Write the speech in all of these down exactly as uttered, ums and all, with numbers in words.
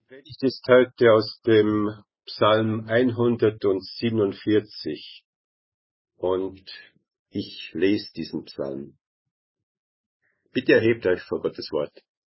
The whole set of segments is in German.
Predigt ist heute aus dem Psalm hundertsiebenundvierzig und ich lese diesen Psalm. Bitte erhebt euch vor Gottes Wort.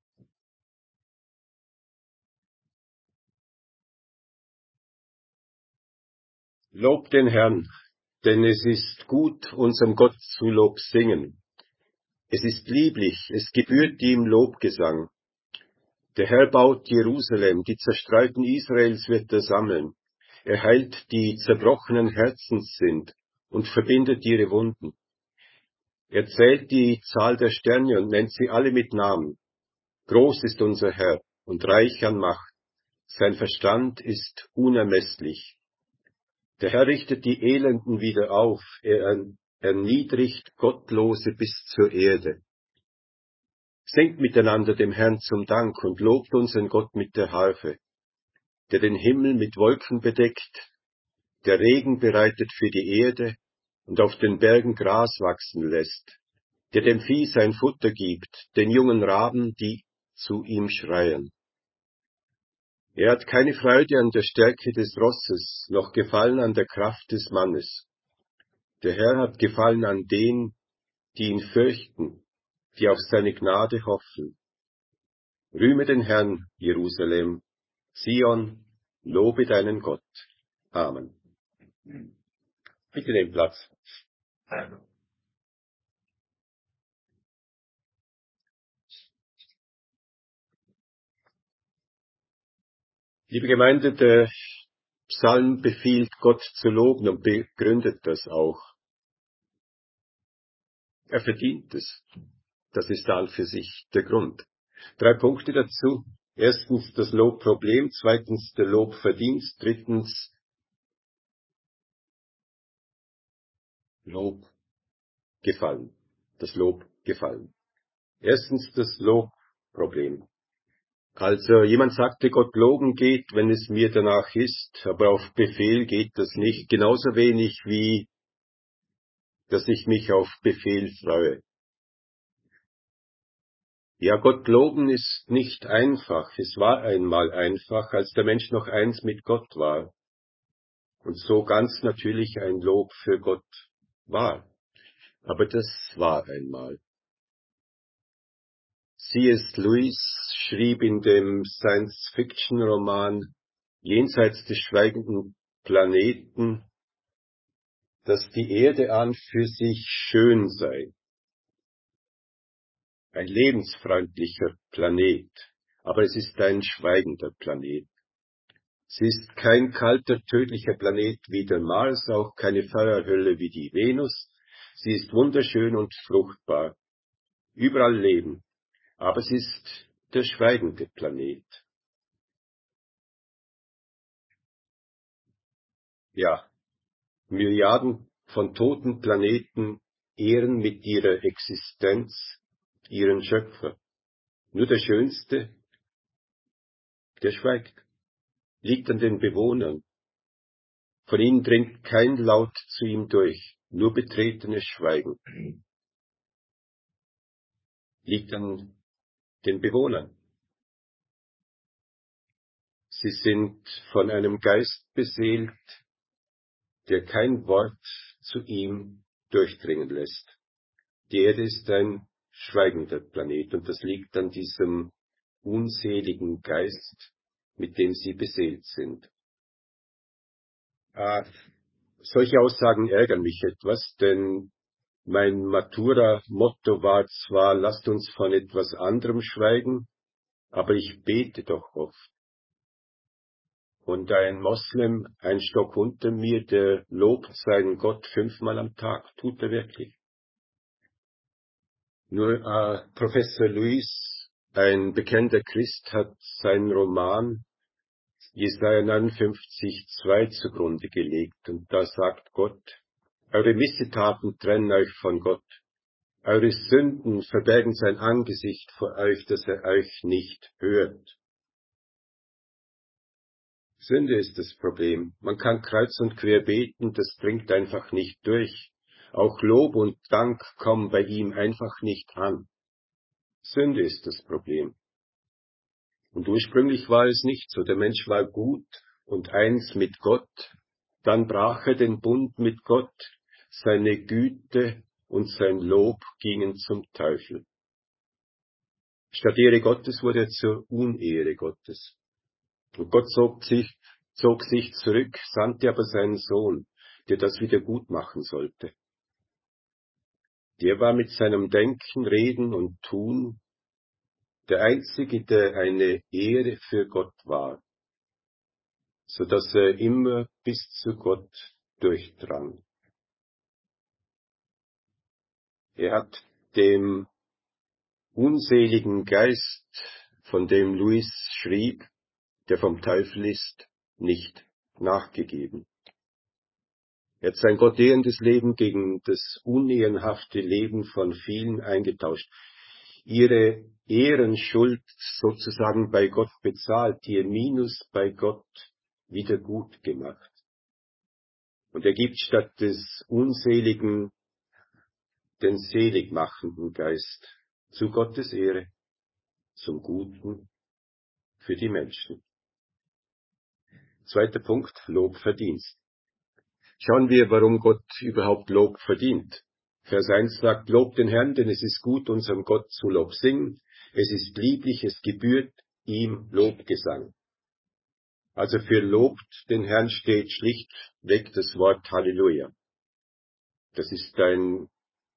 Lobt den Herrn, denn es ist gut, unserem Gott zu Lob singen. Es ist lieblich, es gebührt ihm Lobgesang. Der Herr baut Jerusalem, die Zerstreuten Israels wird er sammeln. Er heilt die zerbrochenen Herzens sind und verbindet ihre Wunden. Er zählt die Zahl der Sterne und nennt sie alle mit Namen. Groß ist unser Herr und reich an Macht. Sein Verstand ist unermesslich. Der Herr richtet die Elenden wieder auf. Er erniedrigt Gottlose bis zur Erde. Singt miteinander dem Herrn zum Dank und lobt unseren Gott mit der Harfe, der den Himmel mit Wolken bedeckt, der Regen bereitet für die Erde und auf den Bergen Gras wachsen lässt, der dem Vieh sein Futter gibt, den jungen Raben, die zu ihm schreien. Er hat keine Freude an der Stärke des Rosses, noch Gefallen an der Kraft des Mannes. Der Herr hat Gefallen an denen, die ihn fürchten, die auf seine Gnade hoffen. Rühme den Herrn, Jerusalem, Zion, lobe deinen Gott. Amen. Bitte nehmt Platz. Liebe Gemeinde, der Psalm befiehlt, Gott zu loben und begründet das auch. Er verdient es. Das ist an für sich der Grund. Drei Punkte dazu. Erstens das Lobproblem, zweitens der Lobverdienst, drittens Lobgefallen. Das Lobgefallen. Erstens das Lobproblem. Also jemand sagte, Gott loben geht, wenn es mir danach ist, aber auf Befehl geht das nicht. Genauso wenig wie, dass ich mich auf Befehl freue. Ja, Gott loben ist nicht einfach. Es war einmal einfach, als der Mensch noch eins mit Gott war. Und so ganz natürlich ein Lob für Gott war. Aber das war einmal. C S. Lewis schrieb in dem Science-Fiction-Roman Jenseits des schweigenden Planeten, dass die Erde an für sich schön sei. Ein lebensfreundlicher Planet, aber es ist ein schweigender Planet. Sie ist kein kalter, tödlicher Planet wie der Mars, auch keine Feuerhölle wie die Venus. Sie ist wunderschön und fruchtbar. Überall Leben. Aber es ist der schweigende Planet. Ja, Milliarden von toten Planeten ehren mit ihrer Existenz ihren Schöpfer. Nur der Schönste, der schweigt, liegt an den Bewohnern. Von ihnen dringt kein Laut zu ihm durch, nur betretenes Schweigen. Liegt an den Bewohnern. Sie sind von einem Geist beseelt, der kein Wort zu ihm durchdringen lässt. Die Erde ist ein schweigender Planet und das liegt an diesem unseligen Geist, mit dem sie beseelt sind. Ah, solche Aussagen ärgern mich etwas, denn mein Matura-Motto war zwar, lasst uns von etwas anderem schweigen, aber ich bete doch oft. Und ein Moslem, ein Stock unter mir, der lobt seinen Gott fünfmal am Tag, tut er wirklich. Nur äh, Professor Lewis, ein bekannter Christ, hat seinen Roman Jesaja neunundfünfzig zwei zugrunde gelegt. Und da sagt Gott, eure Missetaten trennen euch von Gott. Eure Sünden verbergen sein Angesicht vor euch, dass er euch nicht hört. Sünde ist das Problem. Man kann kreuz und quer beten, das dringt einfach nicht durch. Auch Lob und Dank kommen bei ihm einfach nicht an. Sünde ist das Problem. Und ursprünglich war es nicht so. Der Mensch war gut und eins mit Gott. Dann brach er den Bund mit Gott. Seine Güte und sein Lob gingen zum Teufel. Statt Ehre Gottes wurde er zur Unehre Gottes. Und Gott zog sich, zog sich zurück, sandte aber seinen Sohn, der das wieder gut machen sollte. Der war mit seinem Denken, Reden und Tun der Einzige, der eine Ehre für Gott war, so dass er immer bis zu Gott durchdrang. Er hat dem unseligen Geist, von dem Louis schrieb, der vom Teufel ist, nicht nachgegeben. Er hat sein gottehrendes Leben gegen das unehrenhafte Leben von vielen eingetauscht, ihre Ehrenschuld sozusagen bei Gott bezahlt, ihr Minus bei Gott wieder gut gemacht. Und er gibt statt des unseligen den seligmachenden Geist zu Gottes Ehre, zum Guten für die Menschen. Zweiter Punkt, Lobverdienst. Schauen wir, warum Gott überhaupt Lob verdient. Vers eins sagt, Lob den Herrn, denn es ist gut, unserem Gott zu Lob singen. Es ist lieblich, es gebührt ihm Lobgesang. Also für lobt den Herrn steht schlichtweg das Wort Halleluja. Das ist ein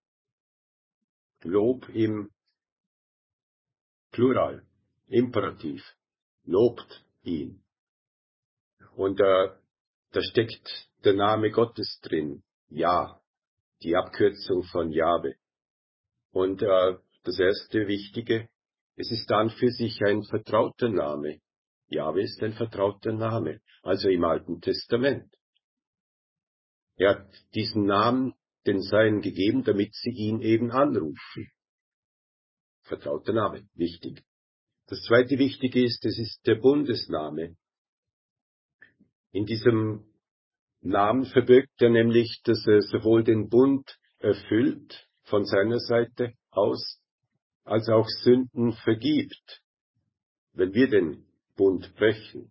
Lob im Plural, Imperativ. Lobt ihn. Und äh, da steckt der Name Gottes drin. Ja, die Abkürzung von Jahwe. Und äh, das erste Wichtige, es ist dann für sich ein vertrauter Name. Jahwe ist ein vertrauter Name, also im Alten Testament. Er hat diesen Namen den Seinen gegeben, damit sie ihn eben anrufen. Vertrauter Name, wichtig. Das zweite Wichtige ist, es ist der Bundesname. In diesem Namen verbirgt er nämlich, dass er sowohl den Bund erfüllt von seiner Seite aus, als auch Sünden vergibt, wenn wir den Bund brechen.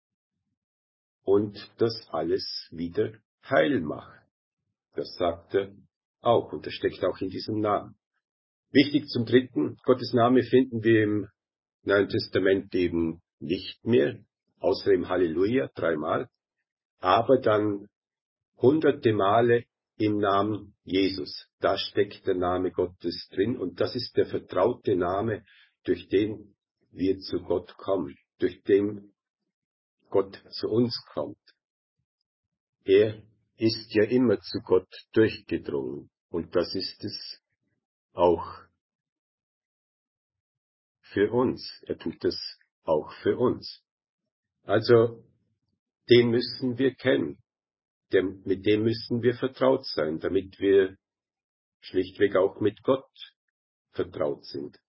Und das alles wieder heil macht. Das sagt er auch und das steckt auch in diesem Namen. Wichtig zum Dritten, Gottes Name finden wir im Neuen Testament eben nicht mehr, außer im Halleluja dreimal, aber dann hunderte Male im Namen Jesus. Da steckt der Name Gottes drin und das ist der vertraute Name, durch den wir zu Gott kommen, durch den Gott zu uns kommt. Er ist ja immer zu Gott durchgedrungen und das ist es auch für uns. Er tut es auch für uns. Also, den müssen wir kennen. Dem, mit dem müssen wir vertraut sein, damit wir schlichtweg auch mit Gott vertraut sind.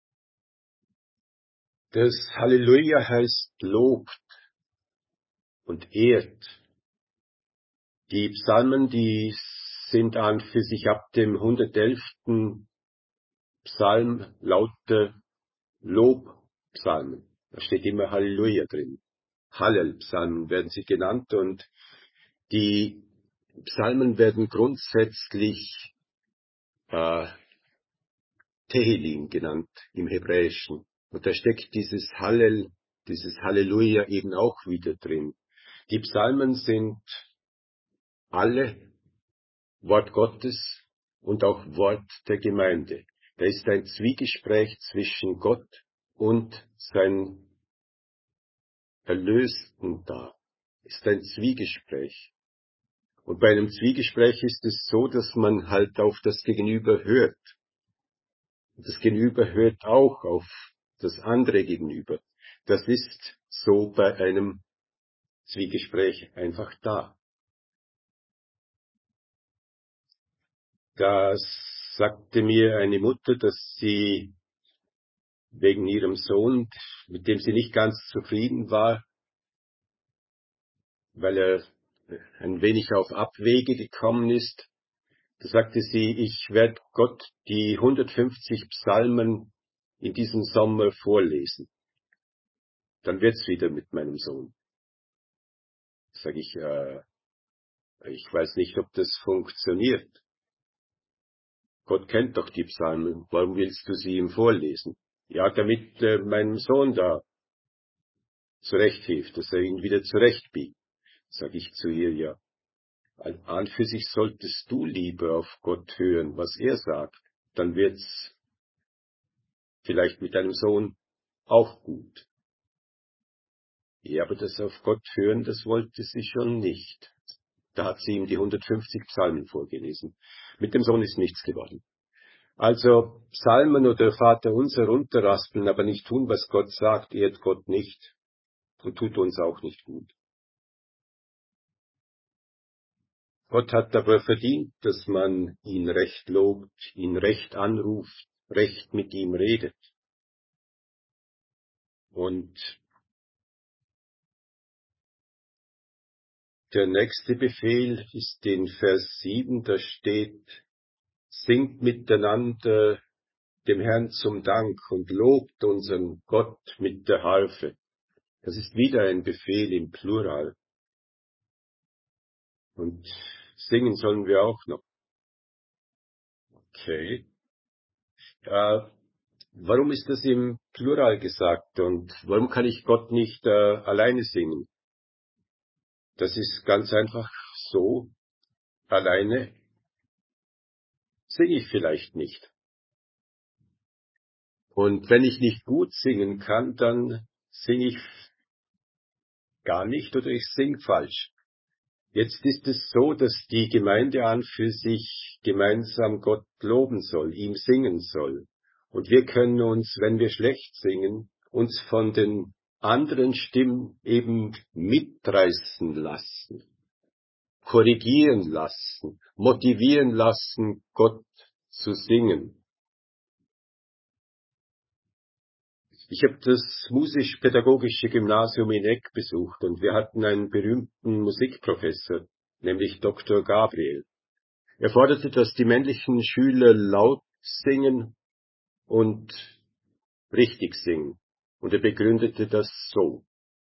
Das Halleluja heißt lobt und ehrt. Die Psalmen, die sind an für sich ab dem hundertelften Psalm lauter Lobpsalmen. Da steht immer Halleluja drin. Hallel-Psalmen werden sie genannt und die Psalmen werden grundsätzlich äh, Tehillim genannt im Hebräischen. Und da steckt dieses Hallel, dieses Halleluja eben auch wieder drin. Die Psalmen sind alle Wort Gottes und auch Wort der Gemeinde. Da ist ein Zwiegespräch zwischen Gott und seinen Erlösten da. Ist ein Zwiegespräch. Und bei einem Zwiegespräch ist es so, dass man halt auf das Gegenüber hört. Und das Gegenüber hört auch auf das andere Gegenüber. Das ist so bei einem Zwiegespräch einfach da. Da sagte mir eine Mutter, dass sie wegen ihrem Sohn, mit dem sie nicht ganz zufrieden war, weil er ein wenig auf Abwege gekommen ist, da sagte sie, ich werde Gott die hundertfünfzig Psalmen in diesem Sommer vorlesen. dann wird's wieder mit meinem Sohn. Sag ich, äh, ich weiß nicht, ob das funktioniert. Gott kennt doch die Psalmen. Warum willst du sie ihm vorlesen? Ja, damit äh, meinem Sohn da zurechthilft, dass er ihn wieder zurechtbiegt. Sag ich zu ihr, ja. An für sich solltest du lieber auf Gott hören, was er sagt. Dann wird's vielleicht mit deinem Sohn auch gut. Ja, aber das auf Gott hören, das wollte sie schon nicht. Da hat sie ihm die hundertfünfzig Psalmen vorgelesen. Mit dem Sohn ist nichts geworden. Also Psalmen oder Vater unser runterraspeln, aber nicht tun, was Gott sagt, ehrt Gott nicht und tut uns auch nicht gut. Gott hat aber verdient, dass man ihn recht lobt, ihn recht anruft, recht mit ihm redet. Und der nächste Befehl ist in Vers sieben, da steht, singt miteinander dem Herrn zum Dank und lobt unseren Gott mit der Harfe. Das ist wieder ein Befehl im Plural. Und singen sollen wir auch noch. Okay. Äh, warum ist das im Plural gesagt und warum kann ich Gott nicht äh, alleine singen? Das ist ganz einfach so, alleine singe ich vielleicht nicht. Und wenn ich nicht gut singen kann, dann singe ich gar nicht oder ich singe falsch. Jetzt ist es so, dass die Gemeinde an für sich gemeinsam Gott loben soll, ihm singen soll. Und wir können uns, wenn wir schlecht singen, uns von den anderen Stimmen eben mitreißen lassen, korrigieren lassen, motivieren lassen, Gott zu singen. Ich habe das musisch-pädagogische Gymnasium in Eck besucht und wir hatten einen berühmten Musikprofessor, nämlich Doktor Gabriel. Er forderte, dass die männlichen Schüler laut singen und richtig singen. Und er begründete das so.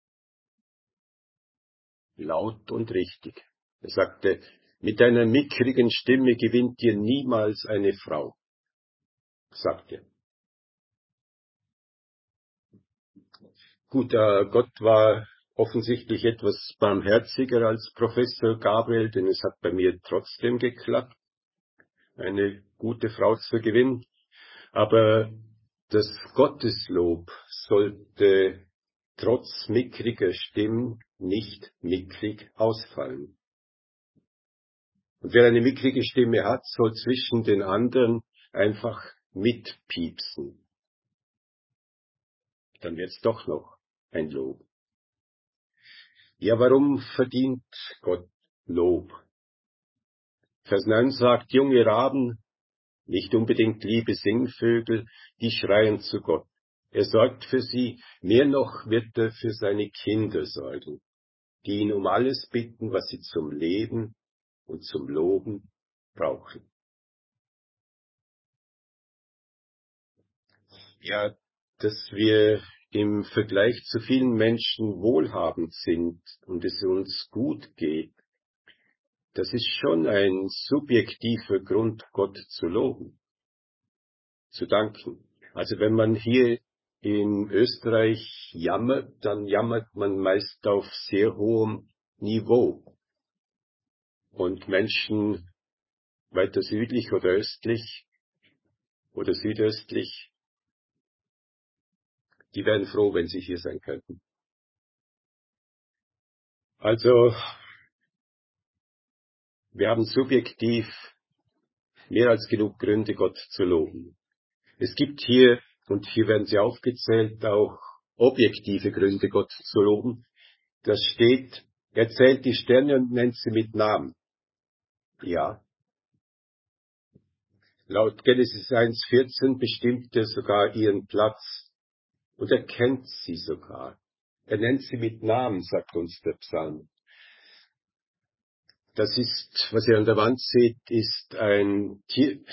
Laut und richtig. Er sagte, mit einer mickrigen Stimme gewinnt ihr niemals eine Frau, sagte er. Gut, äh, Gott war offensichtlich etwas barmherziger als Professor Gabriel, denn es hat bei mir trotzdem geklappt, eine gute Frau zu gewinnen. Aber das Gotteslob sollte trotz mickriger Stimmen nicht mickrig ausfallen. Und wer eine mickrige Stimme hat, soll zwischen den anderen einfach mitpiepsen. Dann wird's doch noch ein Lob. Ja, warum verdient Gott Lob? Vers neun sagt, junge Raben, nicht unbedingt liebe Singvögel, die schreien zu Gott. Er sorgt für sie, mehr noch wird er für seine Kinder sorgen, die ihn um alles bitten, was sie zum Leben und zum Loben brauchen. Ja, dass wir im Vergleich zu vielen Menschen wohlhabend sind und es uns gut geht, das ist schon ein subjektiver Grund, Gott zu loben, zu danken. Also wenn man hier in Österreich jammert, dann jammert man meist auf sehr hohem Niveau. Und Menschen weiter südlich oder östlich oder südöstlich, die wären froh, wenn sie hier sein könnten. Also wir haben subjektiv mehr als genug Gründe, Gott zu loben. Es gibt hier, und hier werden sie aufgezählt, auch objektive Gründe, Gott zu loben. Das steht, er zählt die Sterne und nennt sie mit Namen. Ja. Laut Genesis eins vierzehn bestimmt er sogar ihren Platz und er kennt sie sogar. Er nennt sie mit Namen, sagt uns der Psalm. Das ist, was ihr an der Wand seht, ist ein Tier,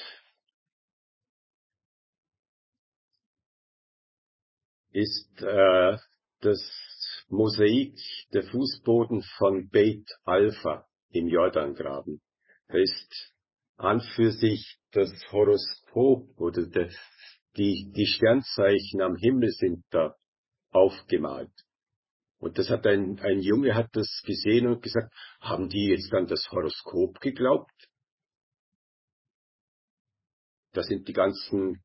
ist äh, das Mosaik, der Fußboden von Beit Alpha im Jordangraben. Da ist an für sich das Horoskop oder der, die, die Sternzeichen am Himmel sind da aufgemalt. Und das hat ein, ein Junge hat das gesehen und gesagt, haben die jetzt an das Horoskop geglaubt? Da sind die ganzen,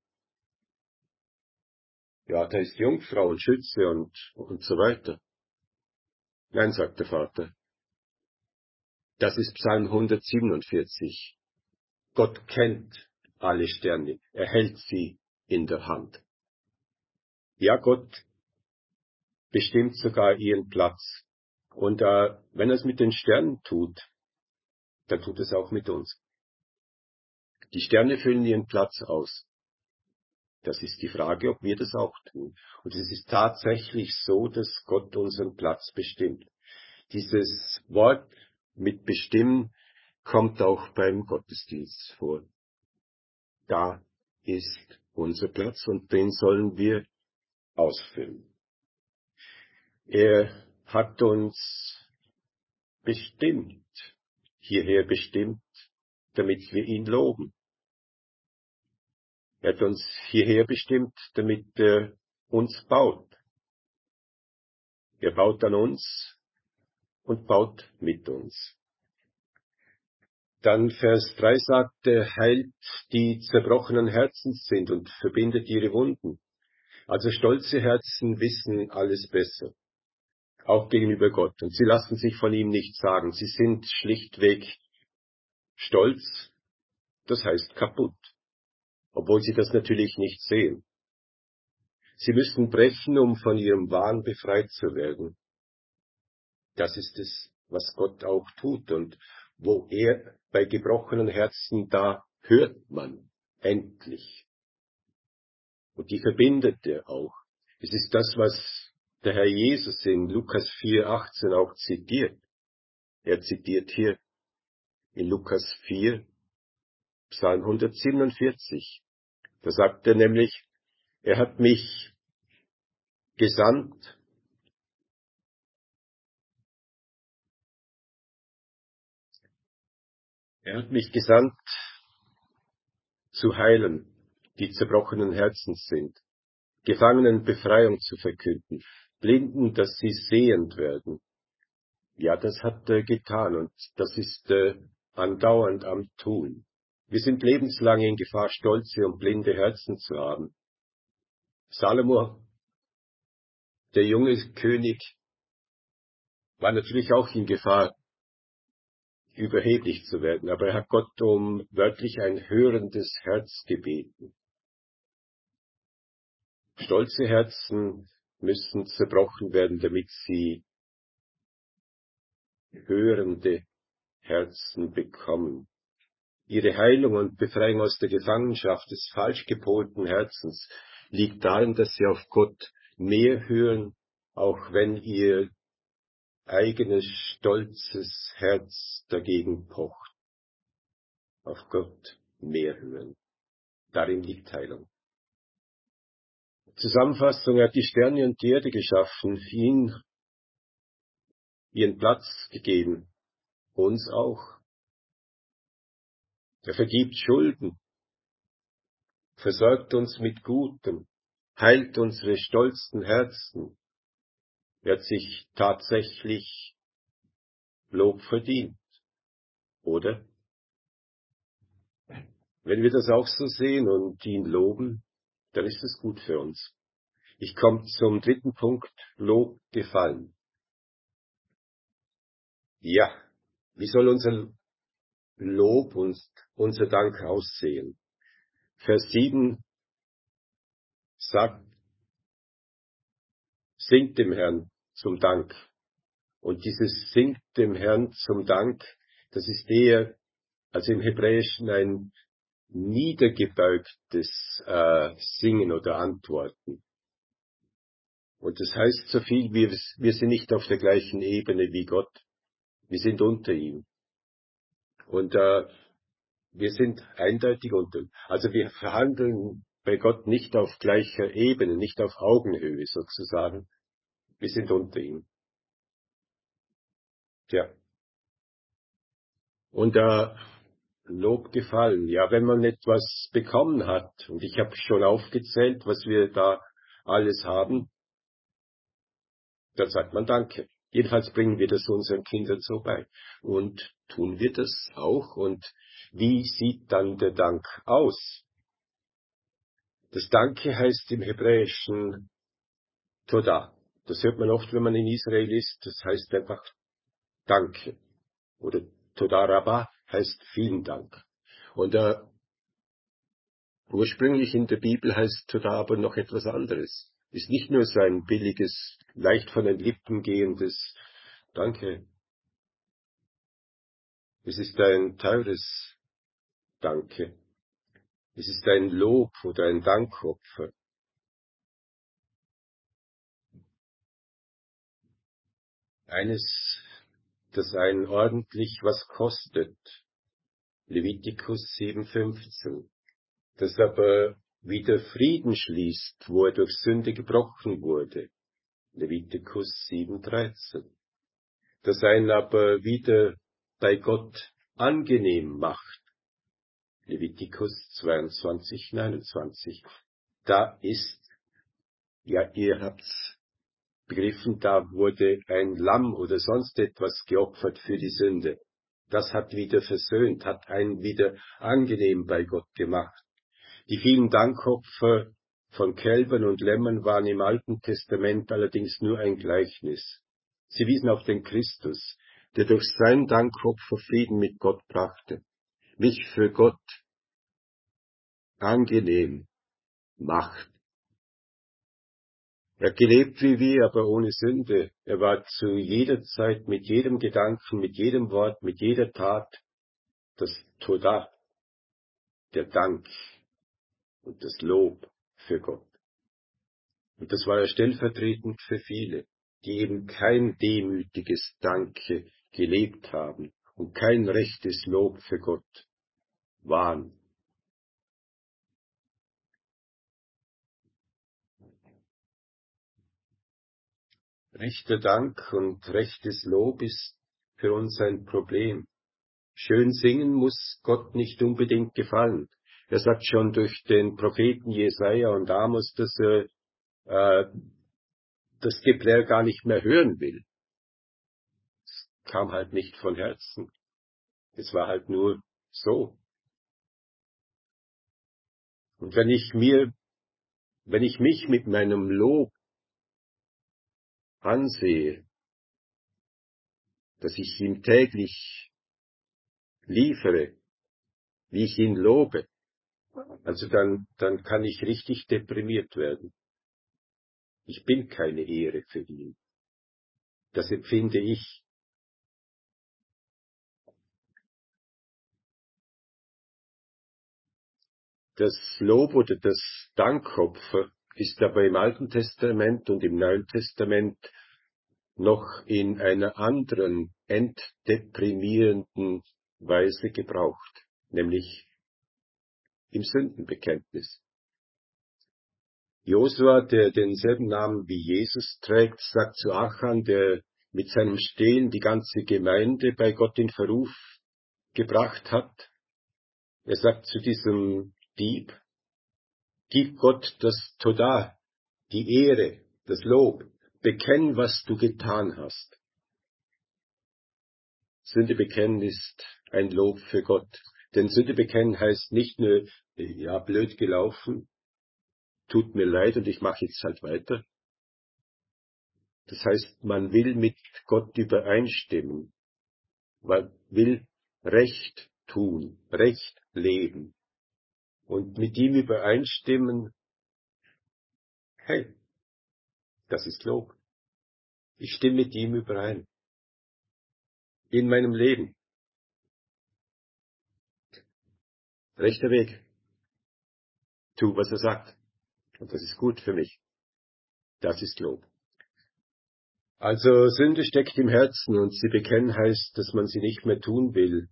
ja, da ist Jungfrau und Schütze und, und so weiter. Nein, sagt der Vater. Das ist Psalm hundertsiebenundvierzig. Gott kennt alle Sterne. Er hält sie in der Hand. Ja, Gott bestimmt sogar ihren Platz. Und äh, wenn er es mit den Sternen tut, dann tut es auch mit uns. Die Sterne füllen ihren Platz aus. Das ist die Frage, ob wir das auch tun. Und es ist tatsächlich so, dass Gott unseren Platz bestimmt. Dieses Wort mit bestimmen kommt auch beim Gottesdienst vor. Da ist unser Platz und den sollen wir ausfüllen. Er hat uns bestimmt, hierher bestimmt, damit wir ihn loben. Er hat uns hierher bestimmt, damit er uns baut. Er baut an uns und baut mit uns. Dann Vers drei sagt, er heilt die zerbrochenen Herzens sind und verbindet ihre Wunden. Also stolze Herzen wissen alles besser, auch gegenüber Gott. Und sie lassen sich von ihm nichts sagen. Sie sind schlichtweg stolz, das heißt kaputt, obwohl sie das natürlich nicht sehen. Sie müssen brechen, um von ihrem Wahn befreit zu werden. Das ist es, was Gott auch tut. Und wo er bei gebrochenen Herzen, da hört man endlich. Und die verbindet er auch. Es ist das, was der Herr Jesus in Lukas vier achtzehn auch zitiert. Er zitiert hier in Lukas vier, Psalm hundertsiebenundvierzig. Da sagt er nämlich, er hat mich gesandt, er hat mich gesandt, zu heilen, die zerbrochenen Herzens sind, Gefangenen Befreiung zu verkünden, Blinden, dass sie sehend werden. Ja, das hat er getan und das ist äh, andauernd am Tun. Wir sind lebenslang in Gefahr, stolze und blinde Herzen zu haben. Salomo, der junge König, war natürlich auch in Gefahr, überheblich zu werden, aber er hat Gott um wörtlich ein hörendes Herz gebeten. Stolze Herzen müssen zerbrochen werden, damit sie hörende Herzen bekommen. Ihre Heilung und Befreiung aus der Gefangenschaft des falsch gepolten Herzens liegt darin, dass sie auf Gott mehr hören, auch wenn ihr eigenes stolzes Herz dagegen pocht. Auf Gott mehr hören. Darin liegt Heilung. Zusammenfassung, er hat die Sterne und die Erde geschaffen, ihn ihren Platz gegeben, uns auch. Er vergibt Schulden, versorgt uns mit Gutem, heilt unsere stolzen Herzen. Er hat sich tatsächlich Lob verdient, oder? Wenn wir das auch so sehen und ihn loben, dann ist es gut für uns. Ich komme zum dritten Punkt, Lob gefallen. Ja, wie soll unser Lob und unser Dank aussehen? Vers sieben sagt, singt dem Herrn zum Dank. Und dieses singt dem Herrn zum Dank, das ist eher, also im Hebräischen ein niedergebeugtes äh, Singen oder Antworten. Und das heißt so viel, wir, wir sind nicht auf der gleichen Ebene wie Gott. Wir sind unter ihm. Und äh, wir sind eindeutig unter ihm. Also wir verhandeln bei Gott nicht auf gleicher Ebene, nicht auf Augenhöhe sozusagen. Wir sind unter ihm. Tja. Und da Lob gefallen. Ja, wenn man etwas bekommen hat, und ich habe schon aufgezählt, was wir da alles haben, dann sagt man Danke. Jedenfalls bringen wir das unseren Kindern so bei. Und tun wir das auch? Und wie sieht dann der Dank aus? Das Danke heißt im Hebräischen Toda. Das hört man oft, wenn man in Israel ist. Das heißt einfach Danke. Oder Toda Rabba heißt vielen Dank. Und äh, ursprünglich in der Bibel heißt Toda aber noch etwas anderes. Ist nicht nur so ein billiges, leicht von den Lippen gehendes Danke. Es ist ein teures Danke. Es ist ein Lob oder ein Dankopfer. Eines, das einen ordentlich was kostet. Levitikus sieben fünfzehn. Das aber wieder Frieden schließt, wo er durch Sünde gebrochen wurde. Levitikus sieben dreizehn. Das einen aber wieder bei Gott angenehm macht. Levitikus zweiundzwanzig neunundzwanzig. Da ist, ja, ihr habt's begriffen, da wurde ein Lamm oder sonst etwas geopfert für die Sünde. Das hat wieder versöhnt, hat einen wieder angenehm bei Gott gemacht. Die vielen Dankopfer von Kälbern und Lämmern waren im Alten Testament allerdings nur ein Gleichnis. Sie wiesen auf den Christus, der durch sein Dankopfer Frieden mit Gott brachte, mich für Gott angenehm macht. Er hat gelebt wie wir, aber ohne Sünde. Er war zu jeder Zeit mit jedem Gedanken, mit jedem Wort, mit jeder Tat das Toda, der Dank und das Lob für Gott. Und das war er stellvertretend für viele, die eben kein demütiges Danke gelebt haben und kein rechtes Lob für Gott waren. Rechter Dank und rechtes Lob ist für uns ein Problem. Schön singen muss Gott nicht unbedingt gefallen. Er sagt schon durch den Propheten Jesaja und Amos, dass er äh, das Geplärr gar nicht mehr hören will. Es kam halt nicht von Herzen. Es war halt nur so. Und wenn ich mir, wenn ich mich mit meinem Lob ansehe, dass ich ihm täglich liefere, wie ich ihn lobe, also dann, dann kann ich richtig deprimiert werden. Ich bin keine Ehre für ihn. Das empfinde ich. Das Lob oder das Dankopfer ist aber im Alten Testament und im Neuen Testament noch in einer anderen, entdeprimierenden Weise gebraucht, nämlich im Sündenbekenntnis. Josua, der denselben Namen wie Jesus trägt, sagt zu Achan, der mit seinem Stehlen die ganze Gemeinde bei Gott in Verruf gebracht hat. Er sagt zu diesem Dieb, gib Gott das Toda, die Ehre, das Lob, bekenn, was du getan hast. Sünde bekennen ist ein Lob für Gott. Denn Sünde bekennen heißt nicht nur, ja, blöd gelaufen, tut mir leid und ich mache jetzt halt weiter. Das heißt, man will mit Gott übereinstimmen. Man will Recht tun, Recht leben. Und mit ihm übereinstimmen, hey, das ist Lob. Ich stimme mit ihm überein. In meinem Leben. Rechter Weg. Tu, was er sagt. Und das ist gut für mich. Das ist Lob. Also Sünde steckt im Herzen und sie bekennen heißt, dass man sie nicht mehr tun will,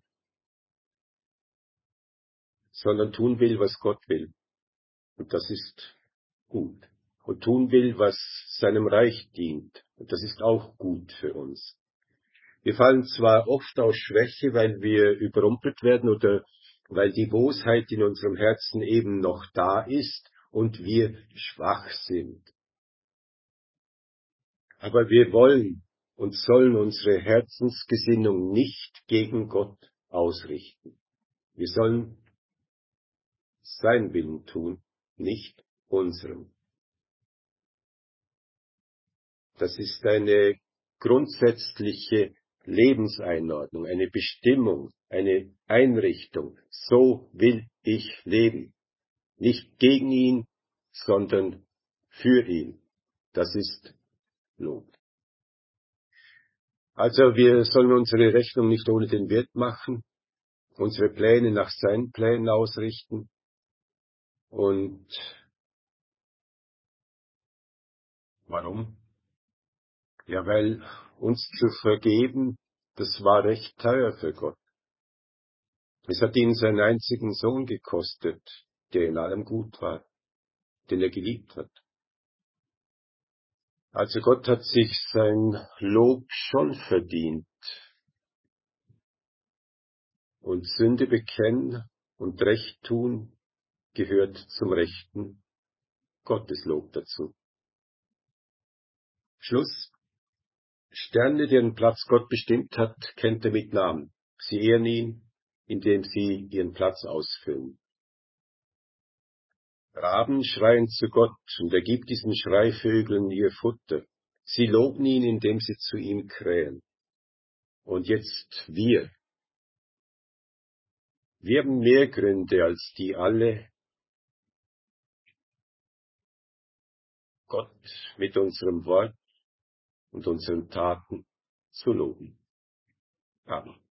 sondern tun will, was Gott will. Und das ist gut. und tun will, was seinem Reich dient. Und das ist auch gut für uns. Wir fallen zwar oft aus Schwäche, weil wir überrumpelt werden oder weil die Bosheit in unserem Herzen eben noch da ist und wir schwach sind. Aber wir wollen und sollen unsere Herzensgesinnung nicht gegen Gott ausrichten. Wir sollen sein Willen tun, nicht unseren. Das ist eine grundsätzliche Lebenseinordnung, eine Bestimmung, eine Einrichtung. So will ich leben. Nicht gegen ihn, sondern für ihn. Das ist Lob. Also wir sollen unsere Rechnung nicht ohne den Wirt machen, unsere Pläne nach seinen Plänen ausrichten und warum? Ja, weil uns zu vergeben, das war recht teuer für Gott. Es hat ihn seinen einzigen Sohn gekostet, der in allem gut war, den er geliebt hat. Also Gott hat sich sein Lob schon verdient. Und Sünde bekennen und Recht tun gehört zum rechten Gotteslob dazu. Schluss. Sterne, deren Platz Gott bestimmt hat, kennt er mit Namen. Sie ehren ihn, indem sie ihren Platz ausfüllen. Raben schreien zu Gott, und er gibt diesen Schreivögeln ihr Futter. Sie loben ihn, indem sie zu ihm krähen. Und jetzt wir. Wir haben mehr Gründe als die alle, Gott mit unserem Wort und unseren Taten zu loben. Amen.